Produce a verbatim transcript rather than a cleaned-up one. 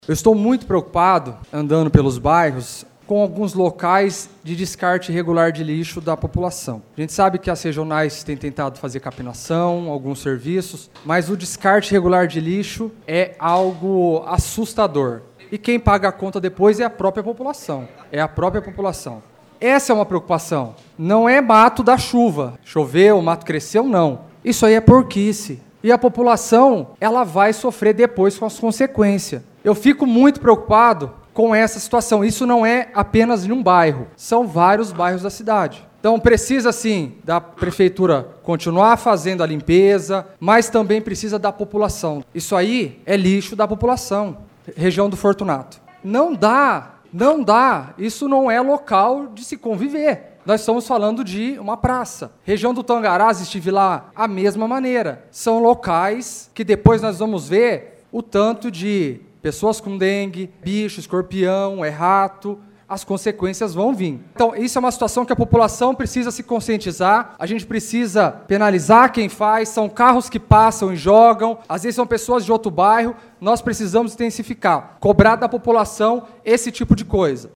Eu estou muito preocupado, andando pelos bairros, com alguns locais de descarte irregular de lixo da população. A gente sabe que as regionais têm tentado fazer capinação, alguns serviços, mas o descarte irregular de lixo é algo assustador. E quem paga a conta depois é a própria população. É a própria população. Essa é uma preocupação. Não é mato da chuva. Choveu, o mato cresceu, não. Isso aí é porquice. E a população, ela vai sofrer depois com as consequências. Eu fico muito preocupado com essa situação. Isso não é apenas em um bairro, são vários bairros da cidade. Então precisa, sim, da prefeitura continuar fazendo a limpeza, mas também precisa da população. Isso aí é lixo da população, região do Fortunato. Não dá, não dá, isso não é local de se conviver. Nós estamos falando de uma praça. Região do Tangarás, estive lá, a mesma maneira. São locais que depois nós vamos ver o tanto de pessoas com dengue, bicho, escorpião, é rato, as consequências vão vir. Então, isso é uma situação que a população precisa se conscientizar, a gente precisa penalizar quem faz, são carros que passam e jogam, às vezes são pessoas de outro bairro, nós precisamos intensificar, cobrar da população esse tipo de coisa.